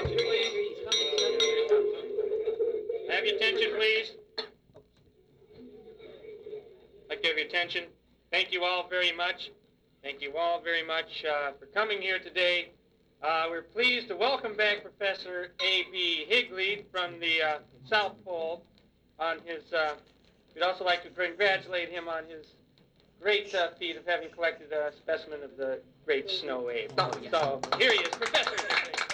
Have your attention, please. I'd like to have your attention. Thank you all very much. Thank you all very much for coming here today. We're pleased to welcome back Professor A.B. Higley from the South Pole on his, we'd also like to congratulate him on his great feat of having collected a specimen of the great snow ape. Oh, yeah. So here he is, Professor Higley.